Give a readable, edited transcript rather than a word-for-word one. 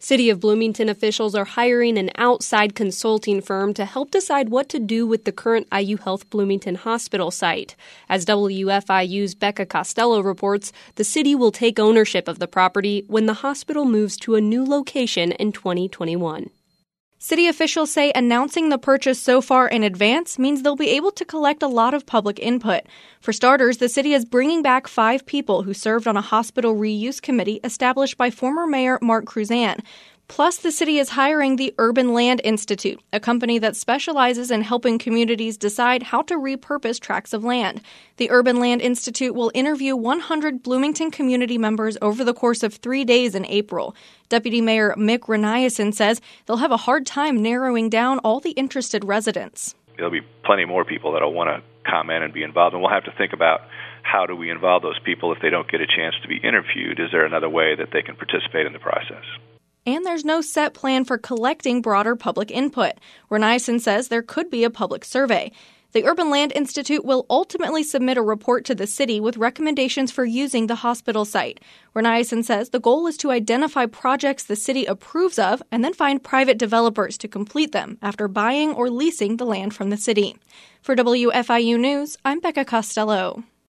City of Bloomington officials are hiring an outside consulting firm to help decide what to do with the current IU Health Bloomington Hospital site. As WFIU's Becca Costello reports, the city will take ownership of the property when the hospital moves to a new location in 2021. City officials say announcing the purchase so far in advance means they'll be able to collect a lot of public input. For starters, the city is bringing back 5 people who served on a hospital reuse committee established by former Mayor Mark Cruzan. Plus, the city is hiring the Urban Land Institute, a company that specializes in helping communities decide how to repurpose tracts of land. The Urban Land Institute will interview 100 Bloomington community members over the course of 3 days in April. Deputy Mayor Mick Reniason says they'll have a hard time narrowing down all the interested residents. There'll be plenty more people that'll want to comment and be involved, and we'll have to think about how do we involve those people if they don't get a chance to be interviewed. Is there another way that they can participate in the process? And there's no set plan for collecting broader public input. Reniason says there could be a public survey. The Urban Land Institute will ultimately submit a report to the city with recommendations for using the hospital site. Reniason says the goal is to identify projects the city approves of and then find private developers to complete them after buying or leasing the land from the city. For WFIU News, I'm Becca Costello.